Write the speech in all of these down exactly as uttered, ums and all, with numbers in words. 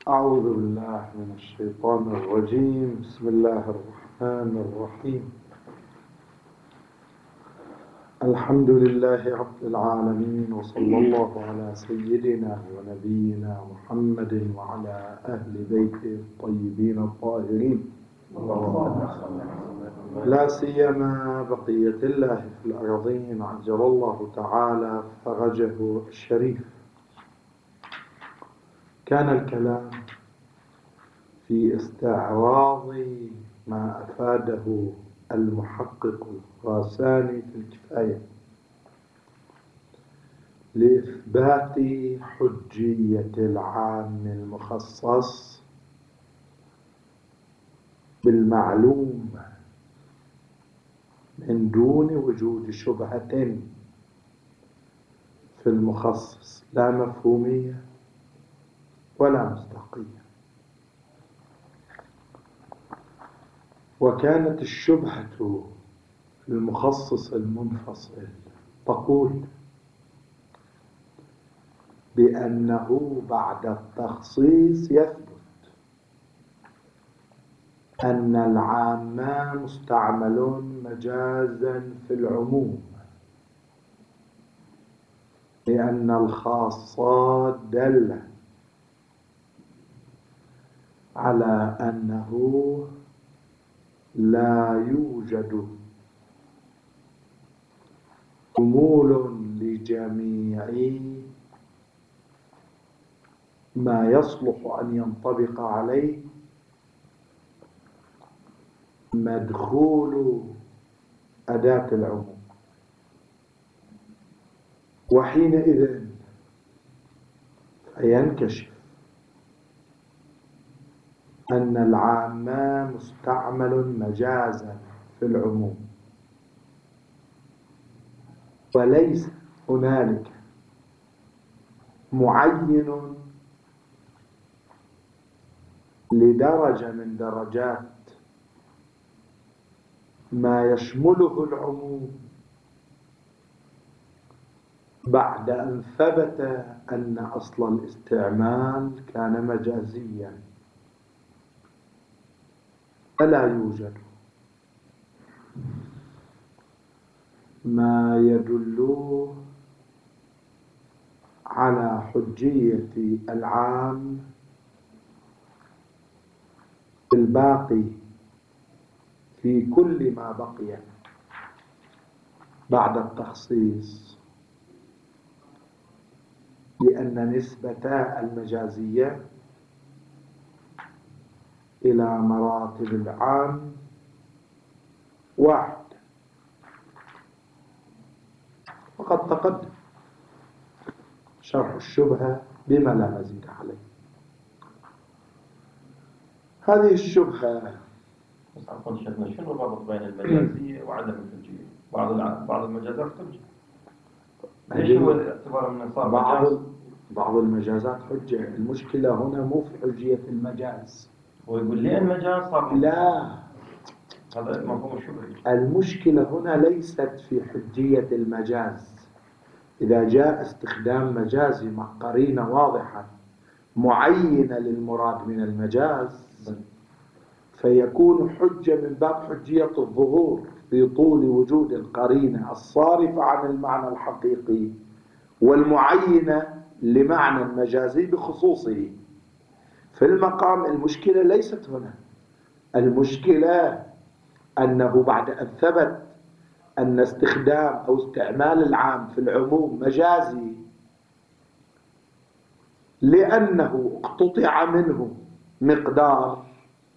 أعوذ بالله من الشيطان الرجيم. بسم الله الرحمن الرحيم. الحمد لله رب العالمين، وصلى الله على سيدنا ونبينا محمد وعلى أهل بيته الطيبين الطاهرين، لا سيما بقية الله في الأرضين عجل الله تعالى فرجه الشريف. كان الكلام في استعراض ما أفاده المحقق الغاساني في الكفاية لإثبات حجية العام المخصص بالمعلوم من دون وجود شبهة في المخصص، لا مفهومية ولا مصداقية. وكانت الشبهة في المخصص المنفصل تقول بأنه بعد التخصيص يثبت أن العام مستعمل مجازا في العموم، لأن الخاصة دل على أنه لا يوجد شمول لجميع ما يصلح أن ينطبق عليه مدخول أداة العموم. وحينئذ ينكشف أن العام مستعمل مجازا في العموم، وليس هنالك معين لدرجة من درجات ما يشمله العموم بعد أن ثبت أن أصل الاستعمال كان مجازيا. فلا يوجد ما يدل على حجية العام الباقي في كل ما بقي بعد التخصيص، لأن نسبة المجازية إلى مراتب العام واحد. وقد تقدم شرح الشبهة بما لا مزيد عليه. هذه الشبهة بس عفوا شيخنا، شنو الرابط بين المجازية وعدم الحجية؟ بعض بعض المجازات حجة. ليش هو اعتبار من صار بعض بعض المجازات حجة؟ المشكلة هنا مو في حجية المجاز. هو يقول لي المجاز صار لا، هذا مفهوم الشبهة. المشكلة هنا ليست في حجية المجاز. إذا جاء استخدام مجازي مع قرينة واضحة معينة للمراد من المجاز فيكون حجة من باب حجية الظهور في طول وجود القرينة الصارفة عن المعنى الحقيقي والمعينة لمعنى مجازي بخصوصه. في المقام المشكلة ليست هنا، المشكلة أنه بعد أن ثبت أن استخدام أو استعمال العام في العموم مجازي لأنه اقتطع منه مقدار،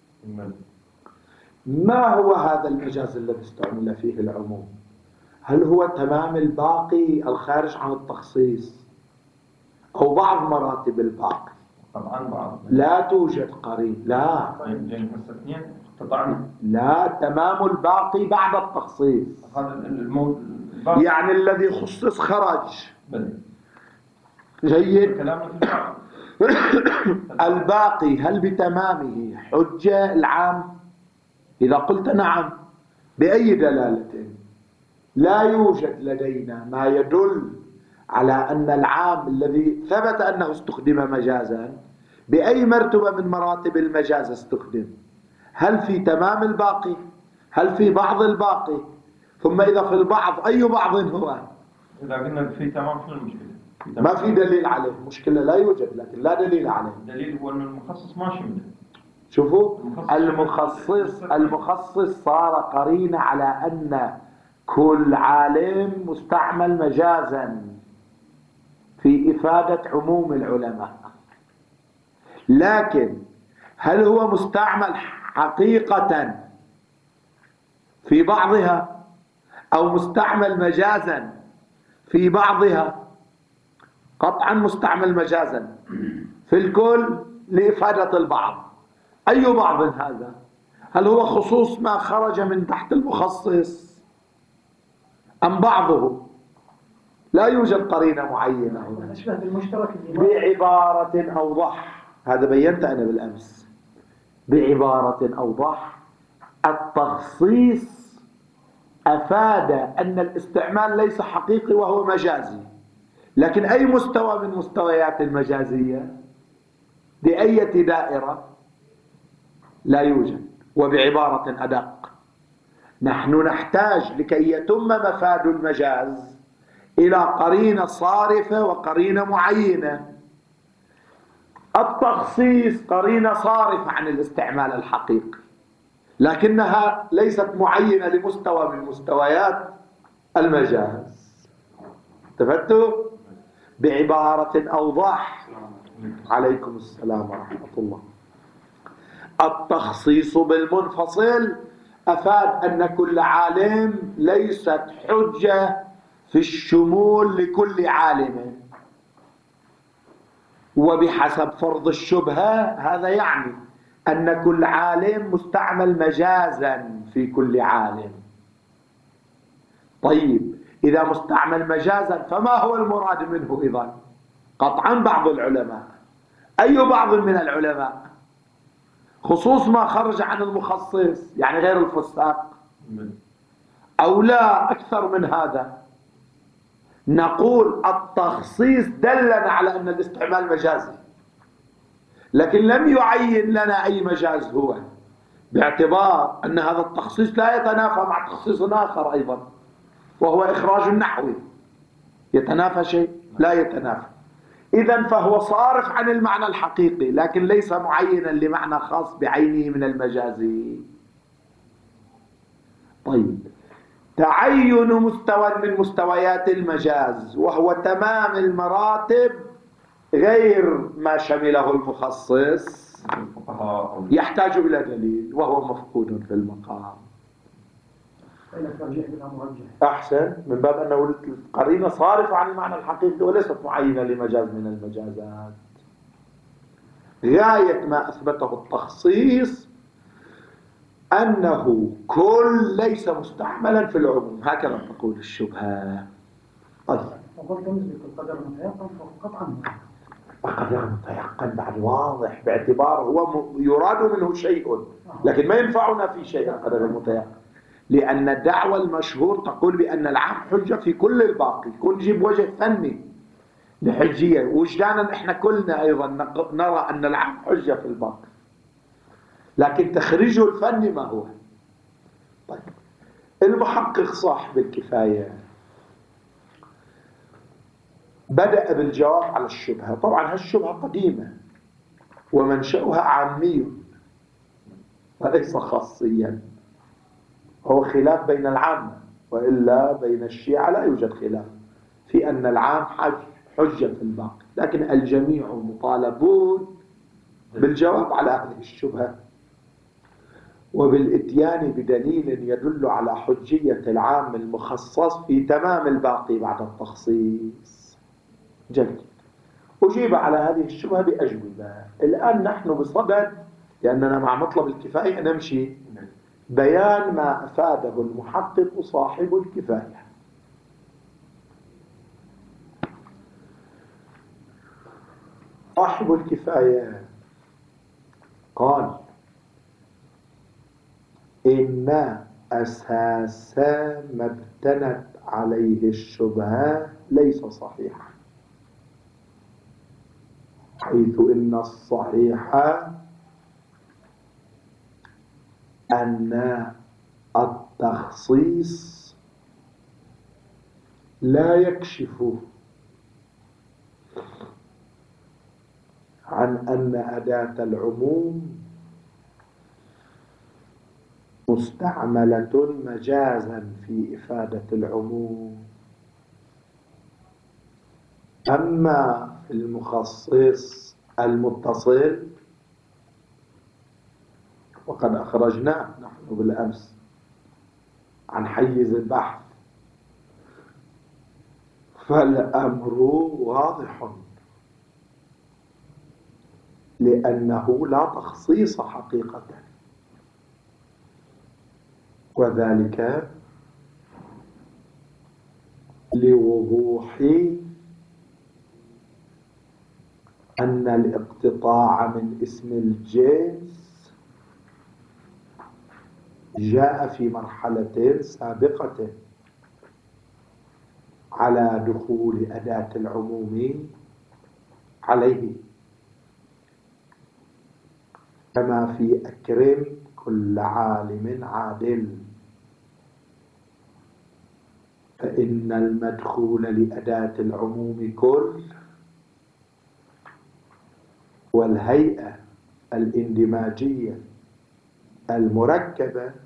ما هو هذا المجاز الذي استعمل فيه العموم؟ هل هو تمام الباقي الخارج عن التخصيص أو بعض مراتب الباقي؟ طبعا بعض. لا توجد قرين. لا طيب اثنين قطعنا. لا، تمام الباقي بعد التخصيص. هذا المو... يعني الذي خصص خرج. بلي. جيد. كلامنا في الباقي. الباقي هل بتمامه حجة العام؟ إذا قلت نعم، بأي دلالة؟ لا يوجد لدينا ما يدل على أن العام الذي ثبت أنه استخدم مجازا بأي مرتبة من مراتب المجاز استخدم؟ هل في تمام الباقي؟ هل في بعض الباقي؟ ثم إذا في البعض أي بعض هو؟ إذا قلنا في تمام شنو المشكلة؟ في ما في دليل عليه، مشكلة لا يوجد، لكن لا دليل عليه. الدليل هو أن المخصص ما شمله. شوفوا، المخصص المخصص صار قرينة على أن كل عالم مستعمل مجازا في إفادة عموم العلماء، لكن هل هو مستعمل حقيقة في بعضها أو مستعمل مجازا في بعضها؟ قطعا مستعمل مجازا في الكل لإفادة البعض. أي بعض هذا؟ هل هو خصوص ما خرج من تحت المخصص أم بعضه؟ لا يوجد قرينة معينة هنا. أشبه بالمشترك بعبارة أوضح، هذا بينت أنا بالأمس، بعبارة أوضح، التخصيص أفاد أن الاستعمال ليس حقيقي وهو مجازي، لكن أي مستوى من مستويات المجازية بأية دائرة لا يوجد. وبعبارة أدق، نحن نحتاج لكي يتم مفاد المجاز إلى قرينة صارفة وقرينة معينة. التخصيص قرينة صارفة عن الاستعمال الحقيقي، لكنها ليست معينة لمستوى من مستويات المجاز. تفتوا؟ بعبارة أوضح، عليكم السلام ورحمة الله، التخصيص بالمنفصل أفاد أن كل عالم ليست حجة في الشمول لكل عالم، وبحسب فرض الشبهة هذا يعني أن كل عالم مستعمل مجازا في كل عالم. طيب، إذا مستعمل مجازا فما هو المراد منه إذن؟ قطعا بعض العلماء. أي بعض من العلماء؟ خصوص ما خرج عن المخصص، يعني غير الفساق، أو لا أكثر من هذا؟ نقول التخصيص دلنا على أن الاستعمال مجازي، لكن لم يعين لنا أي مجاز هو، باعتبار أن هذا التخصيص لا يتنافى مع تخصيص آخر أيضا، وهو إخراج النحوي. يتنافى شيء؟ لا يتنافى. إذن فهو صارف عن المعنى الحقيقي، لكن ليس معينا لمعنى خاص بعينه من المجازي. طيب، تعين مستوى من مستويات المجاز وهو تمام المراتب غير ما شمله المخصص يحتاج إلى دليل، وهو مفقود في المقام. أحسن، من باب أنه القرينة صارفة عن المعنى الحقيقي وليست معينة لمجاز من المجازات. غاية ما أثبته التخصيص أنه كل ليس مستعملا في العموم، هكذا تقول الشبهة. طيب، وقلت نسبة القدر المتيقن فقطعا القدر المتيقن بعد واضح، باعتبار هو يراد منه شيء، لكن ما ينفعنا في شيء القدر المتيقن، لأن الدعوة المشهور تقول بأن العام حجة في كل الباقي. كل نجيب وجه فني لحجية، وجدانا احنا كلنا أيضا نرى أن العام حجة في الباقي، لكن تخريجه الفني ما هو؟ طيب، المحقق صاحب الكفاية بدأ بالجواب على الشبهة. طبعا هالشبهة قديمة ومنشأها عامي وليس خاصيا، هو خلاف بين العامة، وإلا بين الشيعة لا يوجد خلاف في أن العام حج حجة في الباقي، لكن الجميع مطالبون بالجواب على هذه الشبهة وبالإتيان بدليل يدل على حجية العام المخصص في تمام الباقي بعد التخصيص. جيد، أجيب على هذه الشبهة بأجوبة. الآن نحن بصدد، لأننا مع مطلب الكفاية نمشي، بيان ما أفاده المحقق صاحب الكفاية. صاحب الكفاية قال إن أساس ما ابتنت عليه الشبهة ليس صحيحا. حيث إن الصحيح أن التخصيص لا يكشف عن أن أداة العموم مستعملة مجازا في إفادة العموم. أما في المخصص المتصل وقد أخرجناه نحن بالأمس عن حيز البحث، فالأمر واضح، لأنه لا تخصيص حقيقة، وذلك لوضوح أن الاقتطاع من اسم الجنس جاء في مرحلة سابقة على دخول أداة العموم عليه، كما في أكرم كل عالم عادل، فإن المدخول لأداة العموم كل والهيئة الاندماجية المركبة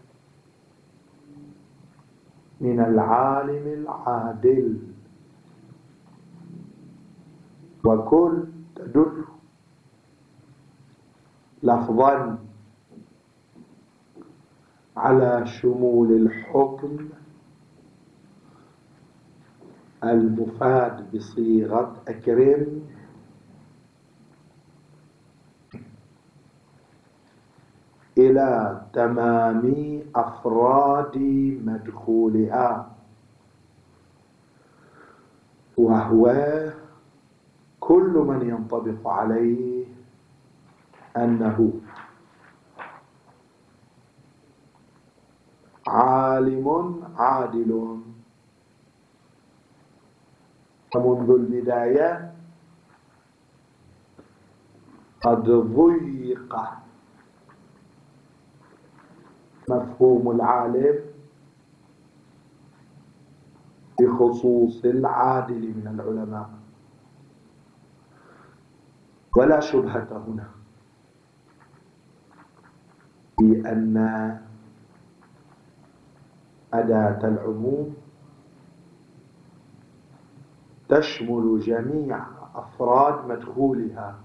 من العالم العادل، وكل تدل لفظا على شمول الحكم المفاد بصيغة أكرم إلى تمام أفراد مدخولها، وهو كل من ينطبق عليه أنه عالم عادل، فمنذ البداية قد ضيق مفهوم العالم بخصوص العادل من العلماء، ولا شبهة هنا بأن أداة العموم تشمل جميع أفراد مدخولها،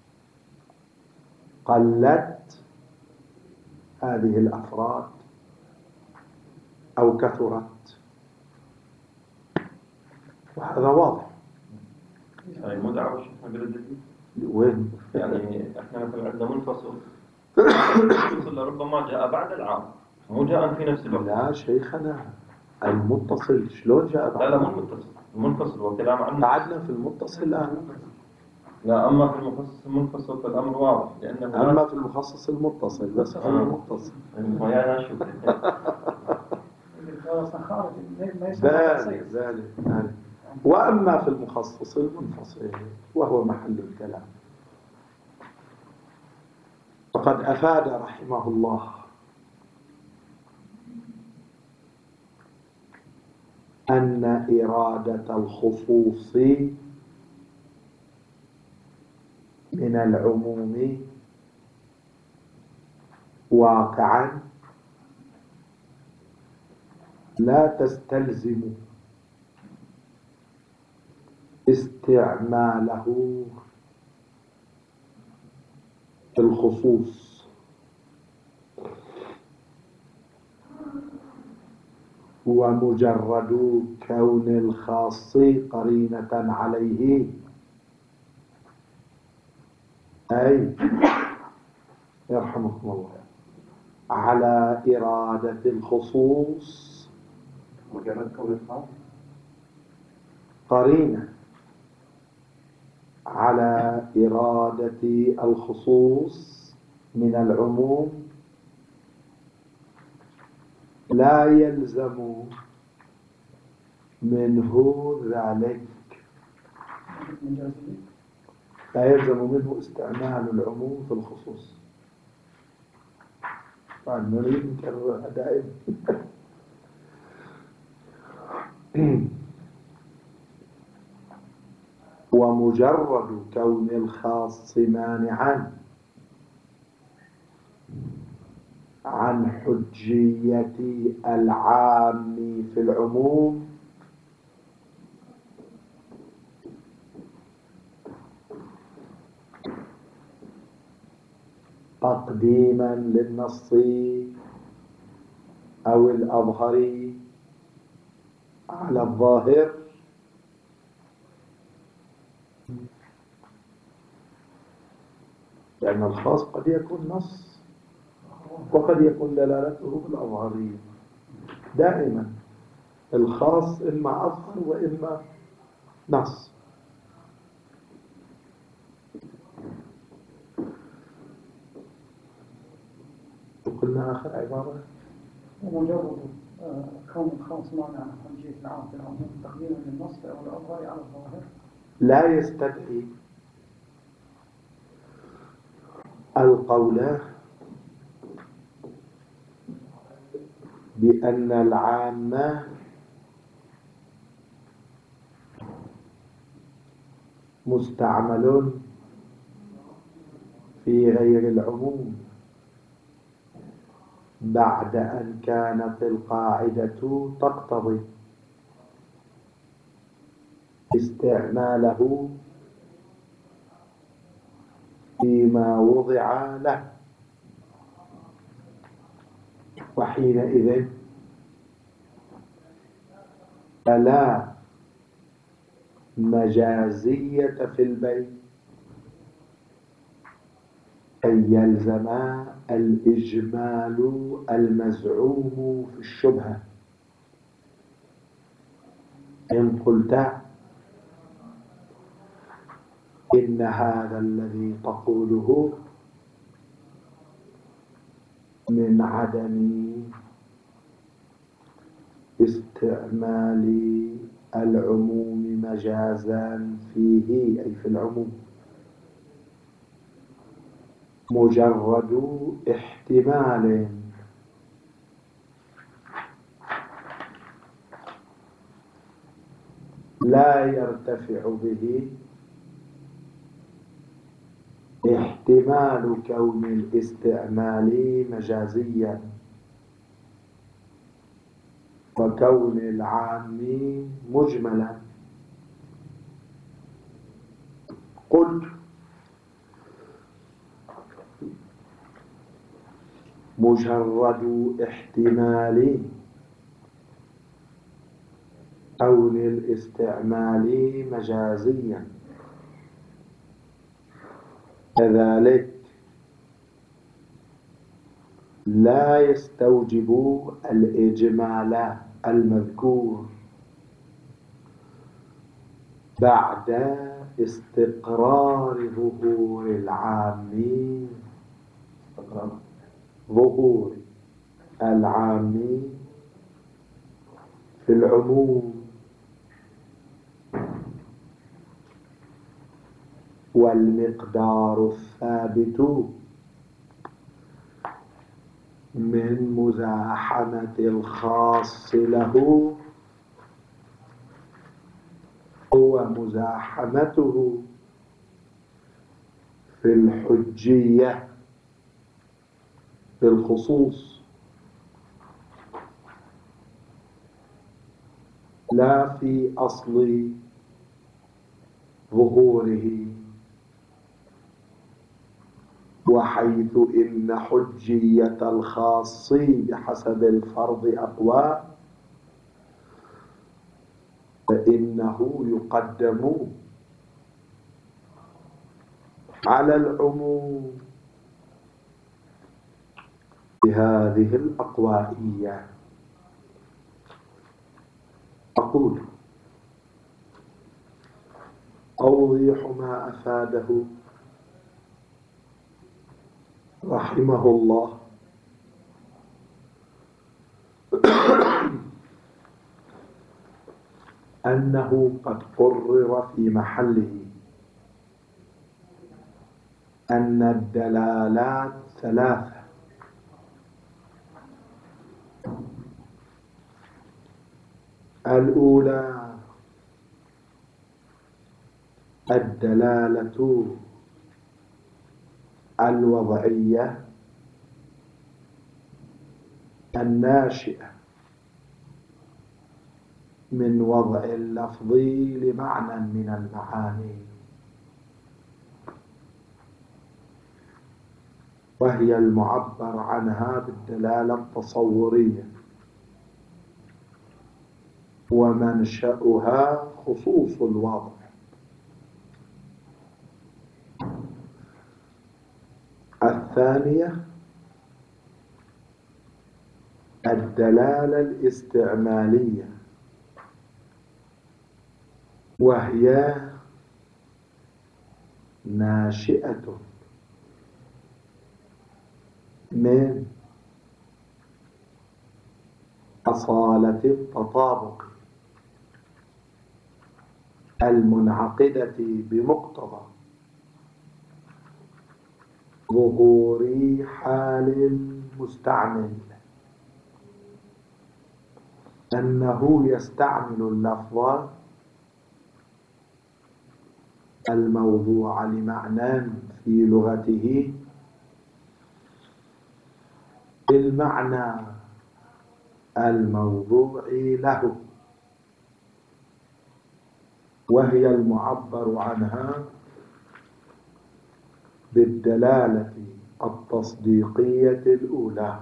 قلت هذه الأفراد أو كثرت، وهذا واضح. يعني مو دعوة شيخنا بالدليل. وين؟ يعني احنا مثلا عندنا منفصل المنفصل ربما جاء بعد العام، مو جاء في نفس الوقت. لا شيخنا، المتصل شلون جاء بعد؟ لا لا مو المتصل، المنفصل وكلام عنه قعدنا في المتصل الآن. لا، أما في المخصص المنفصل فالأمر واضح، لأنه أما في المخصص المتصل بس في المتصل ويا ناشف ذلك ذلك ذلك. وأما في المخصص المنفصل وهو محل الكلام، فقد أفاد رحمه الله أن إرادة الخصوص من العموم واقعا لا تستلزم استعماله في الخصوص، ومجرد كون الخاص قرينة عليه، أي يرحمكم الله، على إرادة الخصوص، مجرد كون الخاص قرينة على إرادة الخصوص من العموم، لا يلزم منه ذلك. لا يلزم منه استعمال العموم في الخصوص. نريد نكررها دائما. ومجرد كون الخاص مانعا عن حجية العام في العموم تقديما للنص أو الأظهر على الظاهر لأن الخاص قد يكون نص وقد يكون دلالته بالأظهرية. دائما الخاص إما أظهر وإما نص. وقلنا آخر عبارة ومجرد كون الخاص مانع عن حجية العام في العموم تقديما للنص أو الأظهر على الظاهر لا يستدعي القول بأن العام مستعمل في غير العموم بعد أن كانت القاعدة تقتضي استعماله فيما وضع له، وحينئذ فلا مجازية في البيع أن يلزم الإجمال المزعوم في الشبهة. إن قلت إن هذا الذي تقوله من عدم استعمال العموم مجازا فيه أي في العموم، مجرد احتمال لا يرتفع به احتمال كون الاستعمال مجازيا وكون العام مجملا. قلت مجرد احتمال كون الاستعمال مجازيا كذلك لا يستوجب الإجمال المذكور بعد استقرار ظهور العام ظهور العام في العموم، والمقدار الثابت من مزاحمة الخاص له هو مزاحمته في الحجية في الخصوص لا في أصل ظهوره، وحيث إن حجية الخاص بحسب الفرض أقوى فإنه يقدم على العموم بهذه الأقوائية. أقول أوضح ما أفاده رحمه الله أنه قد قرر في محله أن الدلالات ثلاثة: الأولى الدلالة الوضعية الناشئة من وضع اللفظ لمعنى من المعاني، وهي المعبر عنها بالدلالة التصورية، ومنشأها خصوص الوضع. الثانية الدلالة الاستعمالية، وهي ناشئة من أصالة التطابق المنعقدة بمقتضى ظهور حال المستعمل، أنه يستعمل اللفظ الموضوع لمعنى في لغته بالمعنى الموضوع له، وهي المعبر عنها بالدلالة التصديقية الأولى.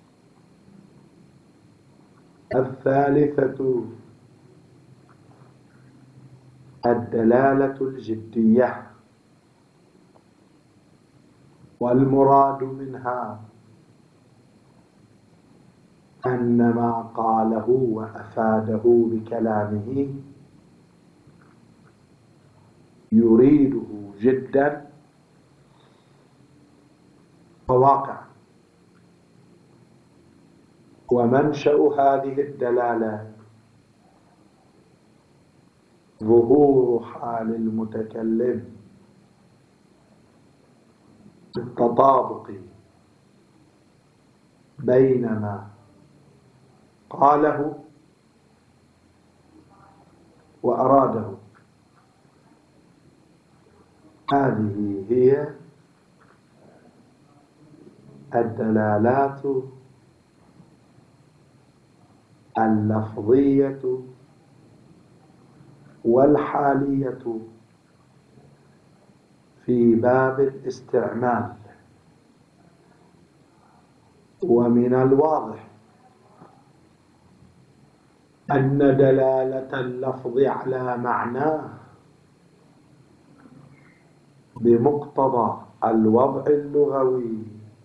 الثالثة الدلالة الجدية، والمراد منها أن ما قاله وأفاده بكلامه يريده جدا وواقعا. ومنشأ هذه الدلالة ظهور حال المتكلم بالتطابق بين ما قاله وأراده. هذه هي الدلالات اللفظية والحالية في باب الاستعمال. ومن الواضح أن دلالة اللفظ على معناه بمقتضى الوضع اللغوي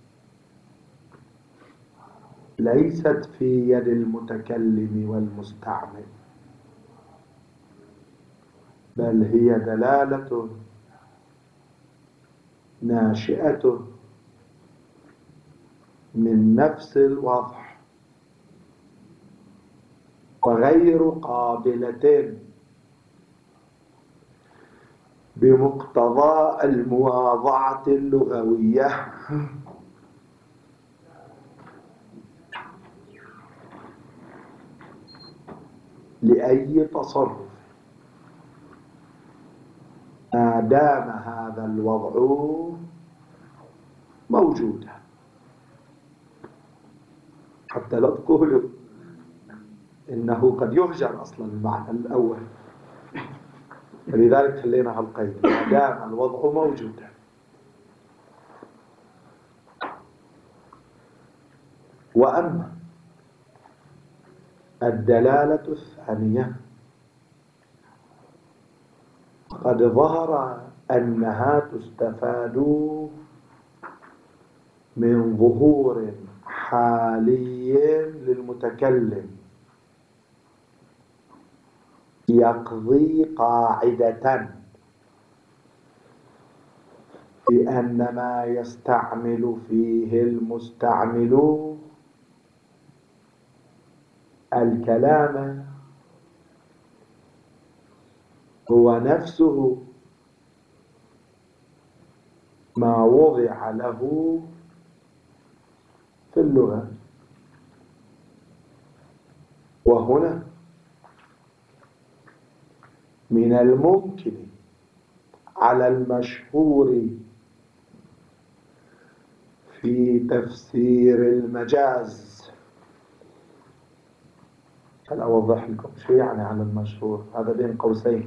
ليست في يد المتكلم والمستعمل، بل هي دلالة ناشئة من نفس الوضع، وغير قابلة بمقتضى المواضعة اللغوية لأي تصرف ما دام هذا الوضع موجودا. حتى لا تقولوا إنه قد يهجر أصلا المعنى الأول، ولذلك خلينا هالقيد ما دام الوضع موجودا. وأما الدلالة الثانية قد ظهر أنها تستفاد من ظهور حالي للمتكلم يقضي قاعدة بأن ما يستعمل فيه المستعمل الكلام هو نفسه ما وضع له في اللغة. وهنا من الممكن على المشهور في تفسير المجاز. هل أوضح لكم شو يعني على المشهور؟ هذا بين قوسين،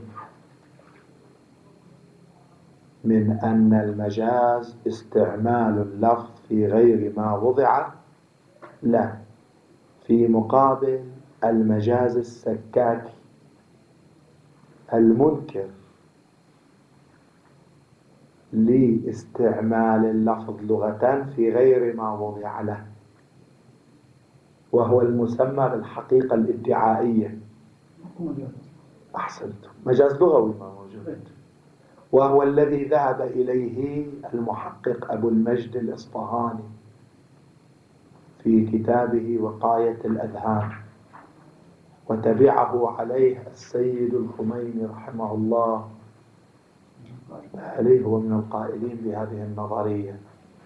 من أن المجاز استعمال اللفظ في غير ما وضع له، في مقابل المجاز السكاكي المنكر لاستعمال اللفظ لغة في غير ما وضع له، وهو المسمى بالحقيقة الادعائية. أحسنتم، مجاز لغوي ما موجود، وهو الذي ذهب إليه المحقق أبو المجد الإصفهاني في كتابه وقاية الأذهان، وتبعه عليه السيد الخميني رحمه الله، عليه هو من القائلين بهذه النظرية.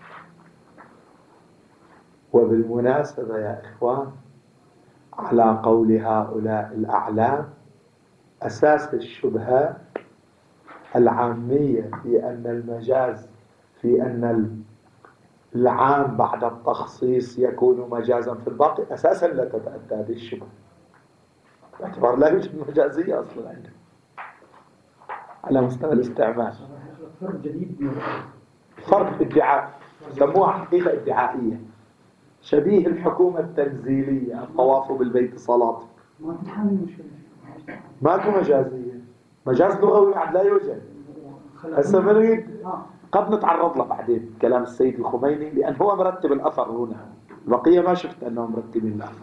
وبالمناسبة يا إخوان، على قول هؤلاء الأعلام، أساس الشبهة العامية في أن المجاز، في أن العام بعد التخصيص يكون مجازا في الباقي، أساسا لا تتأتى هذه الشبهة، باعتبار لا يوجد مجازية أصلا عنده على مستوى الاستعمال. فرق جديد، فرق ادعاء، سموها حقيقة ادعائية، شبيه الحكومة التنزيلية، الطواف بالبيت صلاة. ما تحمل مشكلة، ماكو مجازية، مجاز لغوي بعد لا يوجد. هسه نريد قد نتعرض له بعدين كلام السيد الخميني، لأن هو مرتب الأثر هنا، البقية ما شفت أنهم مرتبين الأثر.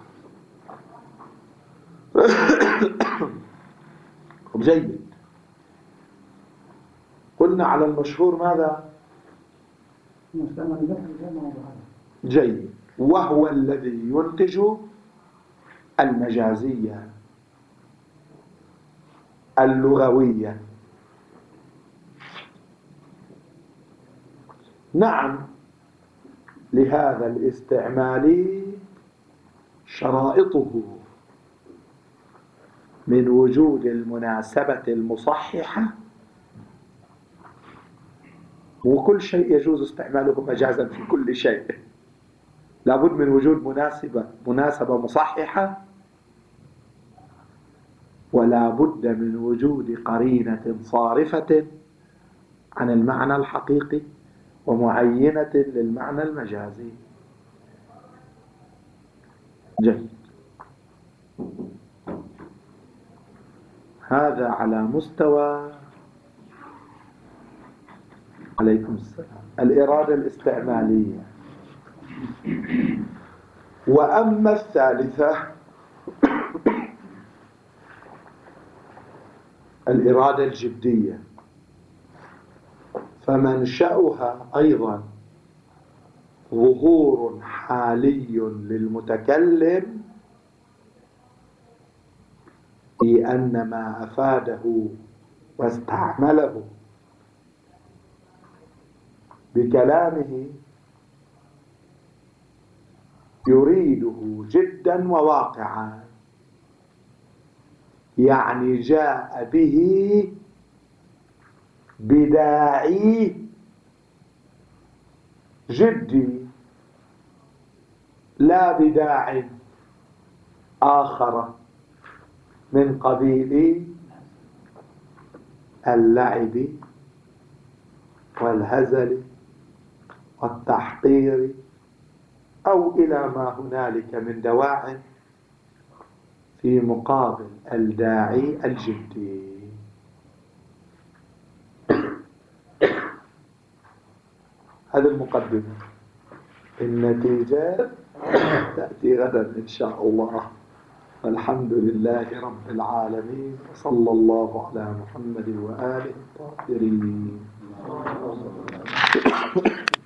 جيد. قلنا على المشهور ماذا؟ جيد. وهو الذي ينتج المجازية اللغوية. نعم، لهذا الاستعمال شرائطه، من وجود المناسبة المصححة، وكل شيء يجوز استعماله مجازا في كل شيء، لابد من وجود مناسبة مناسبة مصححة، ولا بد من وجود قرينة صارفة عن المعنى الحقيقي ومعينة للمعنى المجازي. جيد. هذا على مستوى عليكم السلام الإرادة الاستعمالية. وأما الثالثة الإرادة الجدية، فمنشأها أيضا ظهور حالي للمتكلم في أن ما أفاده واستعمله بكلامه يريده جدا وواقعا، يعني جاء به بداعي جدي، لا بداع آخر من قبيل اللعب والهزل والتحقير، أو إلى ما هنالك من دواعٍ في مقابل الداعي الجدي. هذا المقدمة. النتيجة تأتي غدا إن شاء الله. الحمد لله رب العالمين، وصلى الله على محمد وآله الطاهرين.